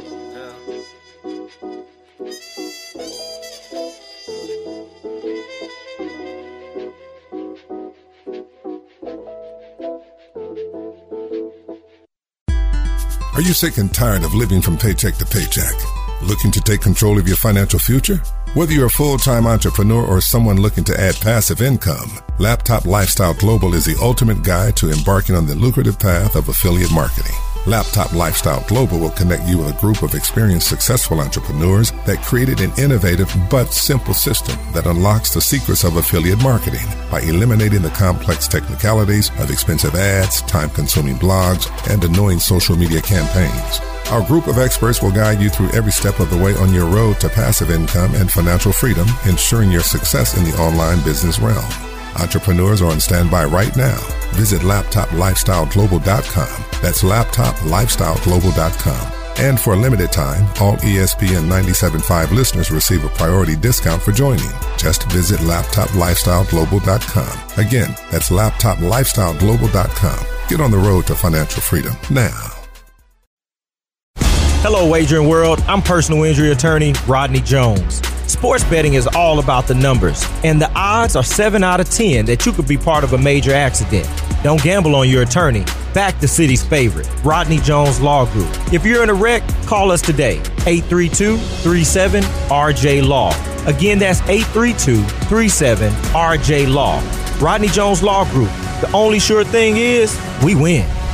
Are you sick and tired of living from paycheck to paycheck? Looking to take control of your financial future? Whether you're a full-time entrepreneur or someone looking to add passive income, Laptop Lifestyle Global is the ultimate guide to embarking on the lucrative path of affiliate marketing. Laptop Lifestyle Global will connect you with a group of experienced successful entrepreneurs that created an innovative but simple system that unlocks the secrets of affiliate marketing by eliminating the complex technicalities of expensive ads, time-consuming blogs, and annoying social media campaigns. Our group of experts will guide you through every step of the way on your road to passive income and financial freedom, ensuring your success in the online business realm. Entrepreneurs are on standby right now. Visit laptop lifestyle global dot com. That's laptop lifestyle global dot com. And for a limited time, all E S P N ninety-seven point five listeners receive a priority discount for joining. Just visit laptop lifestyle global dot com. Again, that's laptop lifestyle global dot com. Get on the road to financial freedom now. Hello, Wagering World. I'm personal injury attorney Rodney Jones. Sports betting is all about the numbers, and the odds are seven out of ten that you could be part of a major accident. Don't gamble on your attorney. Back the city's favorite, Rodney Jones Law Group. If you're in a wreck, call us today, eight three two, three seven, R J Law. Again, that's eight three two, three seven, R J Law. Rodney Jones Law Group. The only sure thing is, we win.